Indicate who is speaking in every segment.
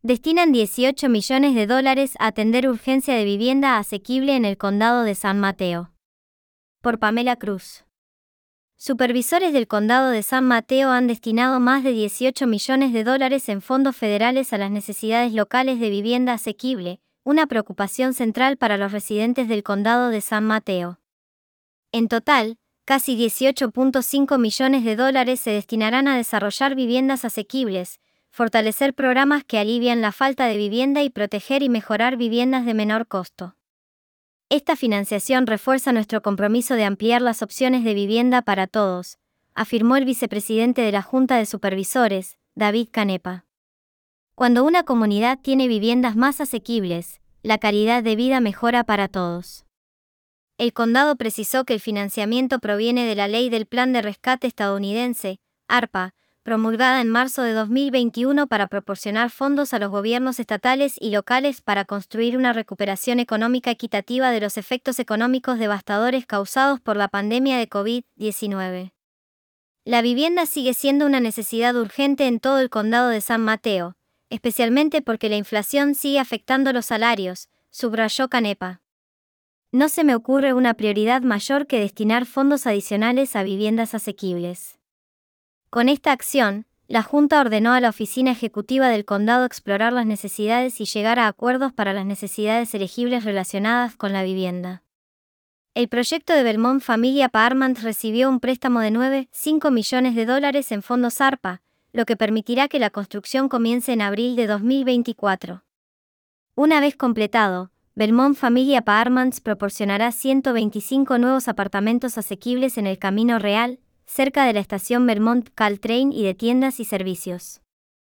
Speaker 1: Destinan $18 millones a atender urgencia de vivienda asequible en el condado de San Mateo. Por Pamela Cruz. Supervisores del condado de San Mateo han destinado más de $18 millones en fondos federales a las necesidades locales de vivienda asequible, una preocupación central para los residentes del condado de San Mateo. En total, casi $18.5 millones se destinarán a desarrollar viviendas asequibles, fortalecer programas que alivian la falta de vivienda y proteger y mejorar viviendas de menor costo. Esta financiación refuerza nuestro compromiso de ampliar las opciones de vivienda para todos, afirmó el vicepresidente de la Junta de Supervisores, David Canepa. Cuando una comunidad tiene viviendas más asequibles, la calidad de vida mejora para todos. El condado precisó que el financiamiento proviene de la Ley del Plan de Rescate Estadounidense, ARPA, promulgada en marzo de 2021 para proporcionar fondos a los gobiernos estatales y locales para construir una recuperación económica equitativa de los efectos económicos devastadores causados por la pandemia de COVID-19. La vivienda sigue siendo una necesidad urgente en todo el condado de San Mateo, especialmente porque la inflación sigue afectando los salarios, subrayó Canepa. No se me ocurre una prioridad mayor que destinar fondos adicionales a viviendas asequibles. Con esta acción, la Junta ordenó a la Oficina Ejecutiva del Condado explorar las necesidades y llegar a acuerdos para las necesidades elegibles relacionadas con la vivienda. El proyecto de Belmont Family Apartments recibió un préstamo de $9.5 millones en fondos ARPA, lo que permitirá que la construcción comience en abril de 2024. Una vez completado, Belmont Family Apartments proporcionará 125 nuevos apartamentos asequibles en el Camino Real, cerca de la estación Vermont Caltrain y de tiendas y servicios.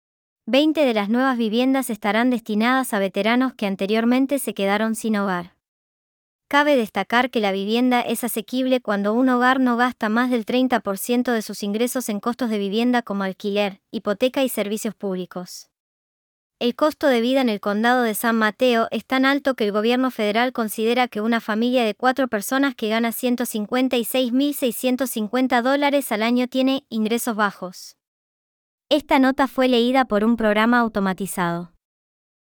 Speaker 1: 20 de las nuevas viviendas estarán destinadas a veteranos que anteriormente se quedaron sin hogar. Cabe destacar que la vivienda es asequible cuando un hogar no gasta más del 30% de sus ingresos en costos de vivienda como alquiler, hipoteca y servicios públicos. El costo de vida en el condado de San Mateo es tan alto que el gobierno federal considera que una familia de 4 personas que gana $156.650 al año tiene ingresos bajos. Esta nota fue leída por un programa automatizado.